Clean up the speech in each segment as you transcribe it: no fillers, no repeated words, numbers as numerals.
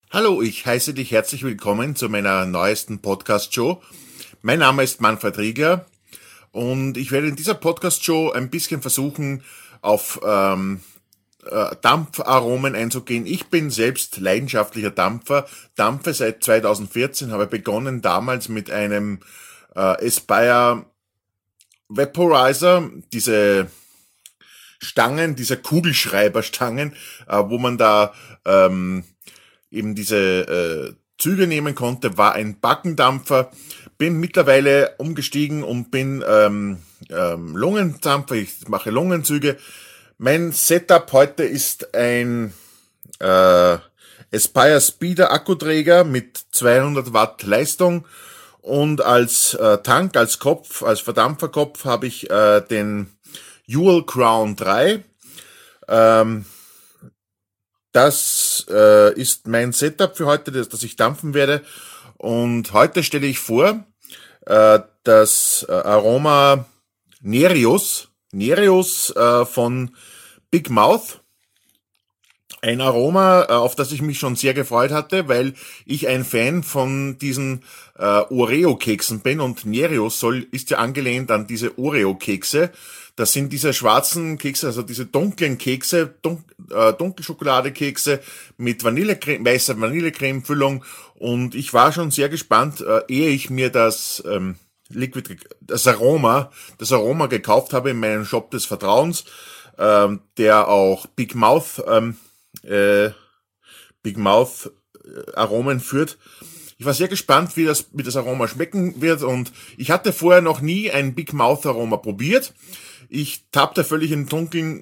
Hallo, ich heiße dich herzlich willkommen zu meiner neuesten Podcast-Show. Mein Name ist Manfred Riegler und ich werde in dieser Podcast-Show ein bisschen versuchen, auf Dampfaromen einzugehen. Ich bin selbst leidenschaftlicher Dampfer, dampfe seit 2014, habe begonnen damals mit einem Aspire Vaporizer, diese Stangen, diese Kugelschreiberstangen, wo man da eben diese Züge nehmen konnte, war ein Backendampfer. Bin mittlerweile umgestiegen und bin Lungendampfer, ich mache Lungenzüge. Mein Setup heute ist ein Aspire Speeder Akkuträger mit 200 Watt Leistung und als Tank, als Kopf, als Verdampferkopf habe ich den Ual Crown 3. Das ist mein Setup für heute, das ich dampfen werde. Und heute stelle ich vor das Aroma Nereus von Big Mouth. Ein Aroma, auf das ich mich schon sehr gefreut hatte, weil ich ein Fan von diesen Oreo-Keksen bin und Nereus ist ja angelehnt an diese Oreo-Kekse. Das sind diese schwarzen Kekse, also diese dunklen Kekse, Dunkelschokoladenkekse mit weißer Vanillecreme-Füllung. Und ich war schon sehr gespannt, ehe ich mir das Aroma gekauft habe in meinem Shop des Vertrauens, der auch Big Mouth Aromen führt. Ich war sehr gespannt, wie das Aroma schmecken wird, und ich hatte vorher noch nie ein Big Mouth Aroma probiert. Ich tappte völlig im Dunkeln,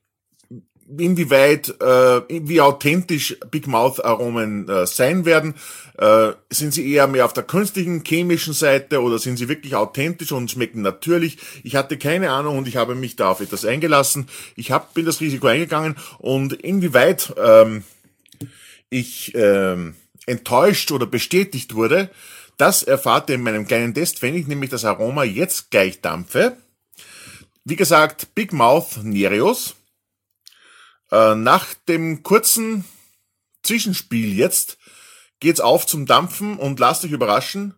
wie authentisch Big Mouth Aromen sein werden. Sind sie eher mehr auf der künstlichen, chemischen Seite oder sind sie wirklich authentisch und schmecken natürlich? Ich hatte keine Ahnung und ich habe mich da auf etwas eingelassen. Bin das Risiko eingegangen, und inwieweit ich enttäuscht oder bestätigt wurde, das erfahrt ihr in meinem kleinen Test, wenn ich nämlich das Aroma jetzt gleich dampfe. Wie gesagt, Big Mouth Nereus. Nach dem kurzen Zwischenspiel jetzt geht's auf zum Dampfen, und lasst euch überraschen,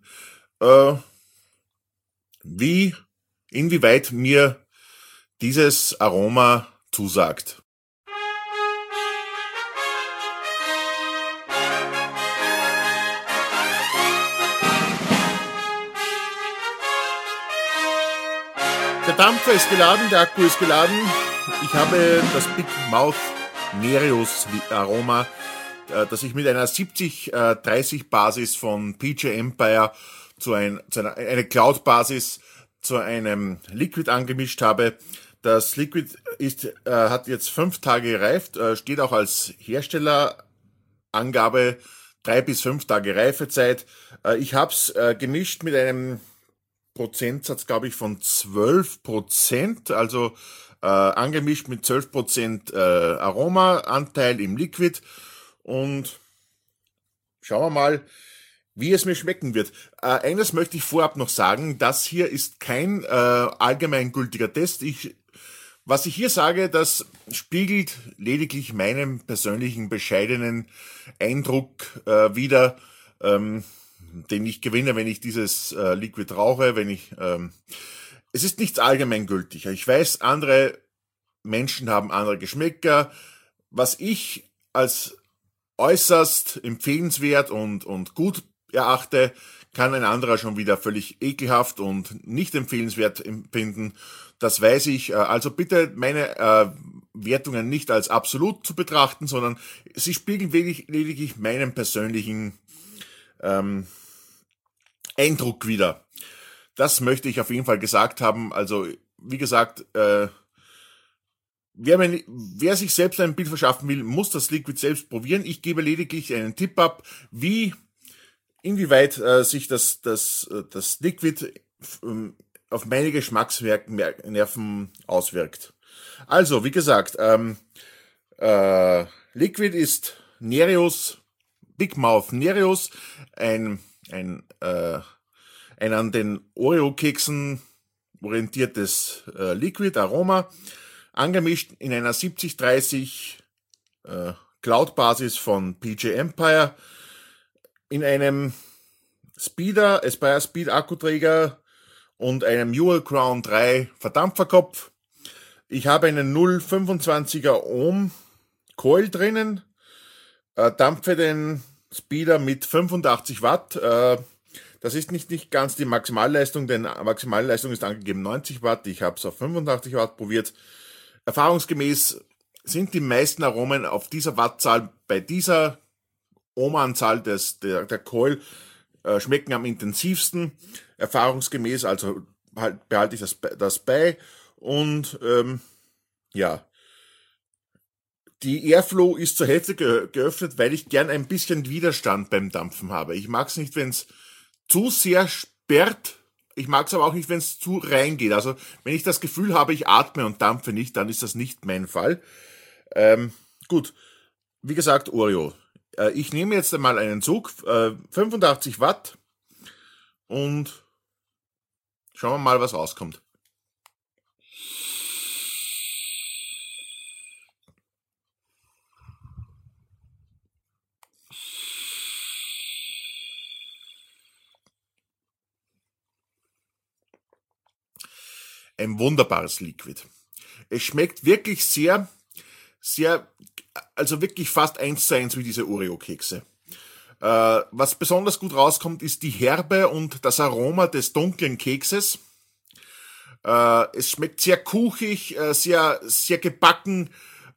inwieweit mir dieses Aroma zusagt. Der Dampfer ist geladen, der Akku ist geladen. Ich habe das Big Mouth Nereus Aroma, das ich mit einer 70-30 Basis von PJ Empire eine Cloud Basis zu einem Liquid angemischt habe. Das Liquid hat jetzt 5 Tage gereift, steht auch als Herstellerangabe 3 bis 5 Tage Reifezeit. Ich habe es gemischt mit einem Prozentsatz, glaube ich, von 12%, also angemischt mit 12% Aromaanteil im Liquid, und schauen wir mal, wie es mir schmecken wird. Eines möchte ich vorab noch sagen: Das hier ist kein allgemeingültiger Test. Was ich hier sage, das spiegelt lediglich meinen persönlichen bescheidenen Eindruck wider, den ich gewinne, wenn ich dieses Liquid rauche. Es ist nichts allgemeingültig. Ich weiß, andere Menschen haben andere Geschmäcker. Was ich als äußerst empfehlenswert und gut erachte, kann ein anderer schon wieder völlig ekelhaft und nicht empfehlenswert empfinden. Das weiß ich. Also bitte meine Wertungen nicht als absolut zu betrachten, sondern sie spiegeln lediglich meinen persönlichen Eindruck wider. Das möchte ich auf jeden Fall gesagt haben. Also, wie gesagt, wer sich selbst ein Bild verschaffen will, muss das Liquid selbst probieren. Ich gebe lediglich einen Tipp ab, inwieweit sich das Liquid auf meine Geschmacksnerven auswirkt. Also, wie gesagt, Liquid ist Nereus, Big Mouth Nereus, ein an den Oreo-Keksen orientiertes Liquid Aroma, angemischt in einer 70-30 Cloud-Basis von PJ Empire in einem Aspire Speed Akkuträger und einem Ural Crown 3 Verdampferkopf. Ich habe einen 0,25er Ohm Coil drinnen, dampfe den Speeder mit 85 Watt. Das ist nicht ganz die Maximalleistung, denn Maximalleistung ist angegeben 90 Watt. Ich habe es auf 85 Watt probiert. Erfahrungsgemäß sind die meisten Aromen auf dieser Wattzahl bei dieser Ohmanzahl der Coil schmecken am intensivsten. Erfahrungsgemäß, also behalte ich das bei. Und ja, die Airflow ist zur Hälfte geöffnet, weil ich gern ein bisschen Widerstand beim Dampfen habe. Ich mag es nicht, wenn es zu sehr sperrt. Ich mag es aber auch nicht, wenn es zu rein geht. Also wenn ich das Gefühl habe, ich atme und dampfe nicht, dann ist das nicht mein Fall. Gut, wie gesagt, Oreo. Ich nehme jetzt einmal einen Zug, 85 Watt und schauen wir mal, was rauskommt. Ein wunderbares Liquid. Es schmeckt wirklich sehr, also wirklich fast 1:1 wie diese Oreo-Kekse. Was besonders gut rauskommt, ist die Herbe und das Aroma des dunklen Kekses. Es schmeckt sehr kuchig, sehr gebacken.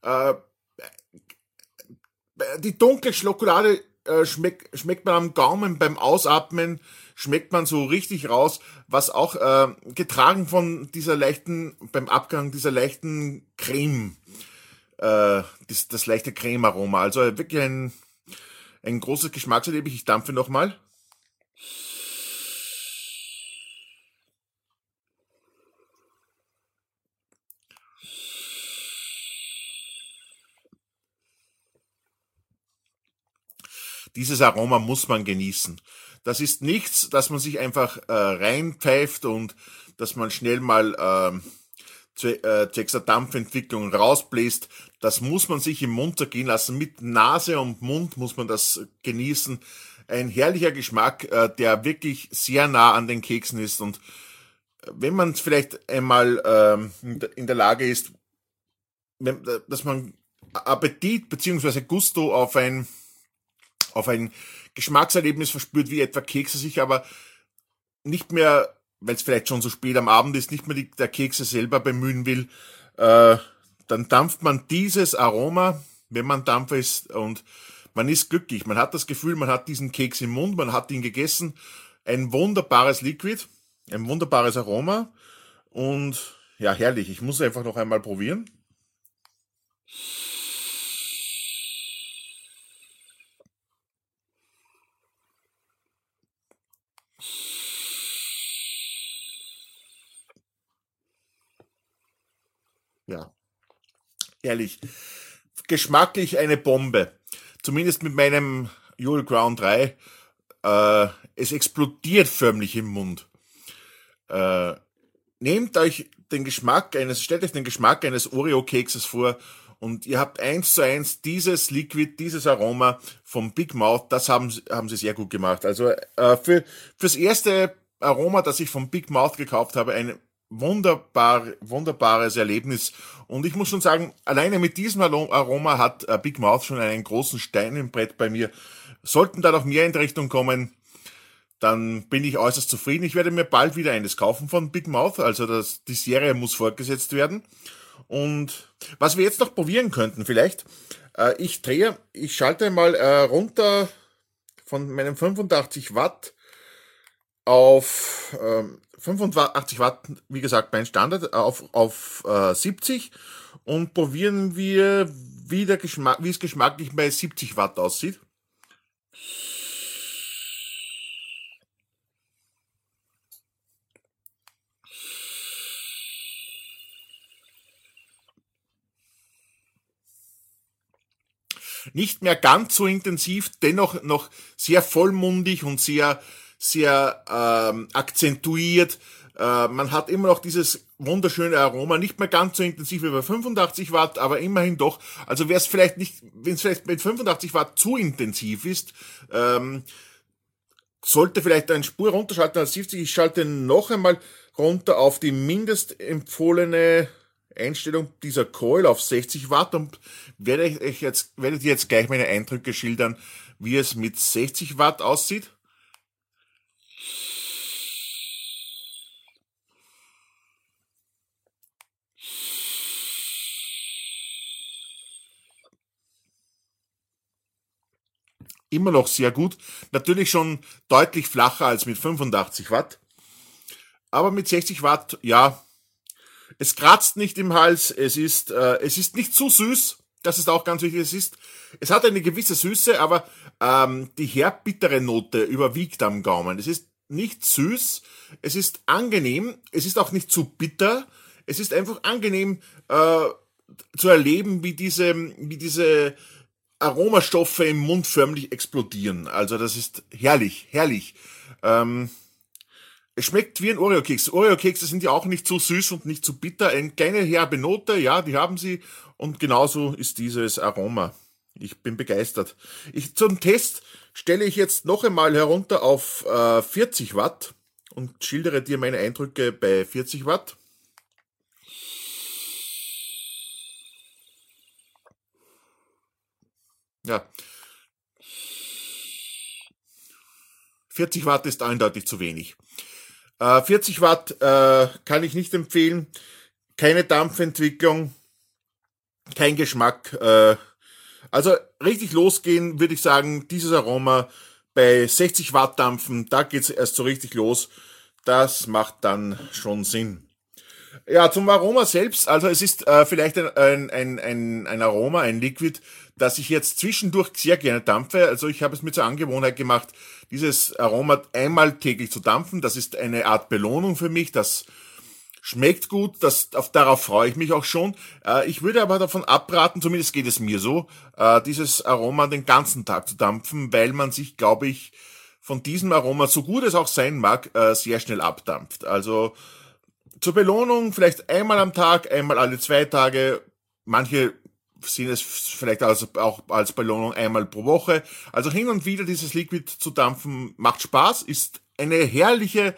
Die dunkle Schokolade schmeckt man am Gaumen beim Ausatmen, schmeckt man so richtig raus, was auch getragen von beim Abgang dieser leichten Creme, das leichte Cremearoma. Also wirklich ein großes Geschmackserlebnis. Ich dampfe nochmal. Dieses Aroma muss man genießen. Das ist nichts, dass man sich einfach reinpfeift und dass man schnell mal zwecks der Dampfentwicklung rausbläst. Das muss man sich im Mund zergehen lassen. Mit Nase und Mund muss man das genießen. Ein herrlicher Geschmack, der wirklich sehr nah an den Keksen ist. Und wenn man vielleicht einmal in der Lage ist, dass man Appetit bzw. Gusto auf ein Geschmackserlebnis verspürt, wie etwa Kekse sich aber nicht mehr, weil es vielleicht schon so spät am Abend ist, nicht mehr der Kekse selber bemühen will, dann dampft man dieses Aroma, wenn man Dampfer ist, und man ist glücklich. Man hat das Gefühl, man hat diesen Keks im Mund, man hat ihn gegessen. Ein wunderbares Liquid, ein wunderbares Aroma und ja, herrlich. Ich muss einfach noch einmal probieren. Ja, ehrlich. Geschmacklich eine Bombe. Zumindest mit meinem Ural Crown 3. Es explodiert förmlich im Mund. Stellt euch den Geschmack eines Oreo-Kekses vor und ihr habt 1:1 dieses Liquid, dieses Aroma vom Big Mouth. Das haben sie sehr gut gemacht. Also fürs erste Aroma, das ich vom Big Mouth gekauft habe, ein wunderbares Erlebnis. Und ich muss schon sagen, alleine mit diesem Aroma hat Big Mouth schon einen großen Stein im Brett bei mir. Sollten da noch mehr in die Richtung kommen, dann bin ich äußerst zufrieden. Ich werde mir bald wieder eines kaufen von Big Mouth. Also die Serie muss fortgesetzt werden. Und was wir jetzt noch probieren könnten vielleicht, ich schalte mal runter von meinem 85 Watt auf 85 Watt, wie gesagt, mein Standard, auf 70 und probieren wir, wie es geschmacklich bei 70 Watt aussieht. Nicht mehr ganz so intensiv, dennoch noch sehr vollmundig und sehr akzentuiert. Man hat immer noch dieses wunderschöne Aroma, nicht mehr ganz so intensiv wie bei 85 Watt, aber immerhin doch. Also wäre es vielleicht nicht, wenn es vielleicht mit 85 Watt zu intensiv ist, sollte vielleicht eine Spur runterschalten als 70. Ich schalte noch einmal runter auf die mindestempfohlene Einstellung dieser Coil auf 60 Watt und werde dir jetzt gleich meine Eindrücke schildern, wie es mit 60 Watt aussieht. Immer noch sehr gut. Natürlich schon deutlich flacher als mit 85 Watt. Aber mit 60 Watt, ja, es kratzt nicht im Hals, es ist nicht zu süß, das ist auch ganz wichtig, es hat eine gewisse Süße, aber die herb-bittere Note überwiegt am Gaumen. Es ist nicht süß, es ist angenehm, es ist auch nicht zu bitter, es ist einfach angenehm zu erleben, wie diese Aromastoffe im Mund förmlich explodieren. Also das ist herrlich, herrlich. Es schmeckt wie ein Oreo-Keks. Oreo-Kekse sind ja auch nicht so süß und nicht so bitter. Eine kleine herbe Note, ja, die haben sie. Und genauso ist dieses Aroma. Ich bin begeistert. Zum Test stelle ich jetzt noch einmal herunter auf 40 Watt und schildere dir meine Eindrücke bei 40 Watt. Ja. 40 Watt ist eindeutig zu wenig. 40 Watt kann ich nicht empfehlen. Keine Dampfentwicklung, kein Geschmack. Also richtig losgehen würde ich sagen, dieses Aroma bei 60 Watt Dampfen, da geht's erst so richtig los. Das macht dann schon Sinn. Ja, zum Aroma selbst, also es ist vielleicht ein Aroma, ein Liquid, das ich jetzt zwischendurch sehr gerne dampfe. Also ich habe es mir zur Angewohnheit gemacht, dieses Aroma einmal täglich zu dampfen. Das ist eine Art Belohnung für mich, das schmeckt gut, darauf freue ich mich auch schon. Ich würde aber davon abraten, zumindest geht es mir so, dieses Aroma den ganzen Tag zu dampfen, weil man sich, glaube ich, von diesem Aroma, so gut es auch sein mag, sehr schnell abdampft. Also zur Belohnung vielleicht einmal am Tag, einmal alle 2 Tage. Manche sehen es vielleicht auch als Belohnung einmal pro Woche. Also hin und wieder dieses Liquid zu dampfen macht Spaß, ist eine herrliche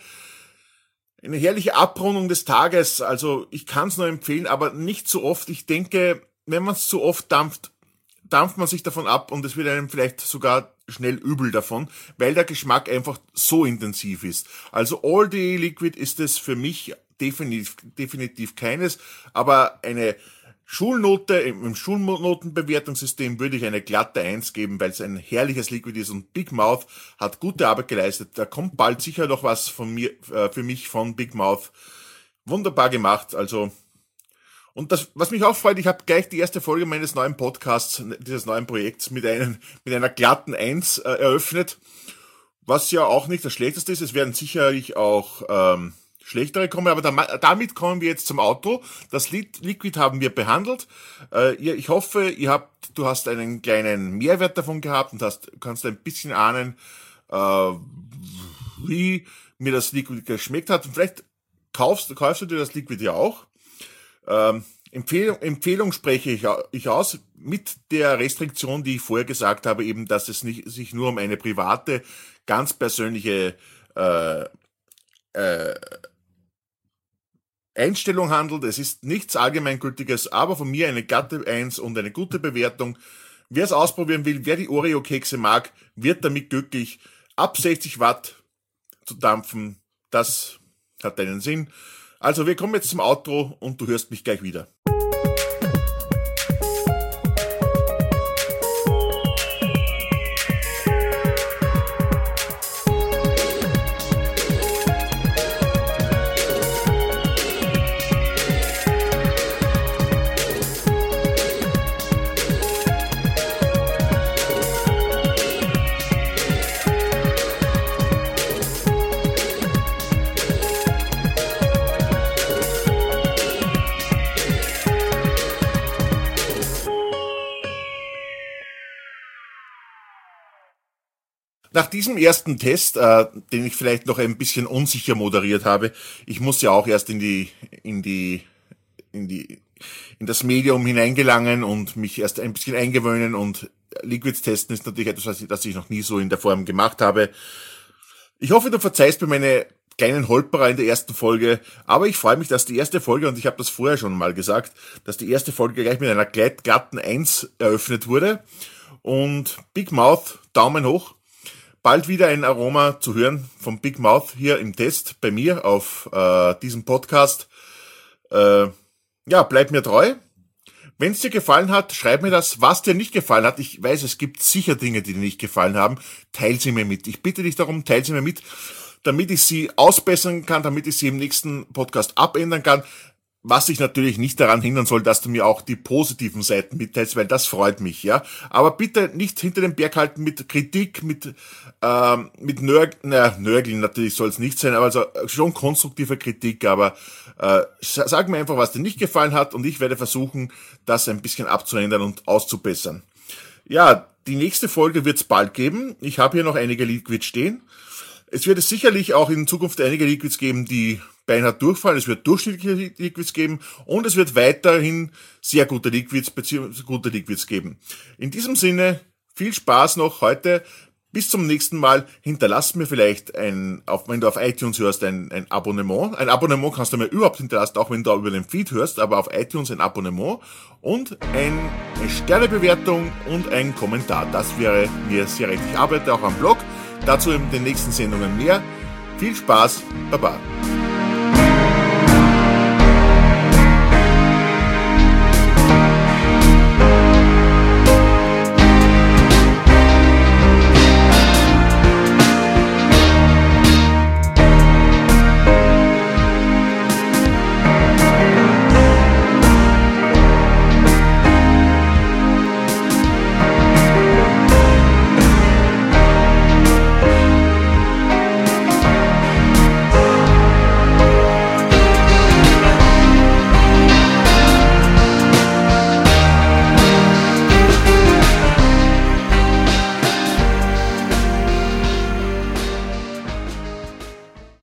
Abrundung des Tages. Also ich kann es nur empfehlen, aber nicht zu oft. Ich denke, wenn man es zu oft dampft man sich davon ab und es wird einem vielleicht sogar schnell übel davon, weil der Geschmack einfach so intensiv ist. Also All Day Liquid ist es für mich definitiv keines, aber eine Schulnote, im Schulnotenbewertungssystem würde ich eine glatte 1 geben, weil es ein herrliches Liquid ist und Big Mouth hat gute Arbeit geleistet. Da kommt bald sicher noch was von mir, für mich von Big Mouth. Wunderbar gemacht, also. Und das, was mich auch freut, ich habe gleich die erste Folge meines neuen Podcasts, dieses neuen Projekts mit einer glatten 1 eröffnet, was ja auch nicht das Schlechteste ist. Es werden sicherlich auch schlechtere kommen, aber damit kommen wir jetzt zum Outro. Das Liquid haben wir behandelt. Ich hoffe, du hast einen kleinen Mehrwert davon gehabt und kannst ein bisschen ahnen, wie mir das Liquid geschmeckt hat. Und vielleicht kaufst du dir das Liquid ja auch. Empfehlung spreche ich aus, mit der Restriktion, die ich vorher gesagt habe, eben, dass es sich nur um eine private, ganz persönliche Einstellung handelt. Es ist nichts Allgemeingültiges, aber von mir eine glatte 1 und eine gute Bewertung. Wer es ausprobieren will, wer die Oreo-Kekse mag, wird damit glücklich. Ab 60 Watt zu dampfen, das hat einen Sinn. Also wir kommen jetzt zum Outro und du hörst mich gleich wieder. Nach diesem ersten Test, den ich vielleicht noch ein bisschen unsicher moderiert habe, ich muss ja auch erst in das Medium hineingelangen und mich erst ein bisschen eingewöhnen, und Liquids testen ist natürlich etwas, das ich noch nie so in der Form gemacht habe. Ich hoffe, du verzeihst mir meine kleinen Holperer in der ersten Folge, aber ich freue mich, dass die erste Folge, und ich habe das vorher schon mal gesagt, dass die erste Folge gleich mit einer glatten 1 eröffnet wurde. Und Big Mouth, Daumen hoch. Bald wieder ein Aroma zu hören vom Big Mouth hier im Test bei mir auf diesem Podcast. Ja, bleib mir treu. Wenn es dir gefallen hat, schreib mir das, was dir nicht gefallen hat. Ich weiß, es gibt sicher Dinge, die dir nicht gefallen haben. Teil sie mir mit. Ich bitte dich darum, teil sie mir mit, damit ich sie ausbessern kann, damit ich sie im nächsten Podcast abändern kann. Was dich natürlich nicht daran hindern soll, dass du mir auch die positiven Seiten mitteilst, weil das freut mich, ja. Aber bitte nicht hinter den Berg halten mit Kritik, mit Nörgeln natürlich soll es nicht sein, aber also schon konstruktive Kritik, aber sag mir einfach, was dir nicht gefallen hat, und ich werde versuchen, das ein bisschen abzuändern und auszubessern. Ja, die nächste Folge wird es bald geben. Ich habe hier noch einige Liquids stehen. Es wird es sicherlich auch in Zukunft einige Liquids geben, die beinahe durchfallen. Es wird durchschnittliche Liquids geben und es wird weiterhin sehr gute Liquids bzw. gute Liquids geben. In diesem Sinne, viel Spaß noch heute. Bis zum nächsten Mal. Hinterlass mir vielleicht wenn du auf iTunes hörst, ein Abonnement. Ein Abonnement kannst du mir überhaupt hinterlassen, auch wenn du über den Feed hörst, aber auf iTunes ein Abonnement und eine Sternebewertung und ein Kommentar. Das wäre mir sehr recht. Ich arbeite auch am Blog. Dazu in den nächsten Sendungen mehr. Viel Spaß. Baba.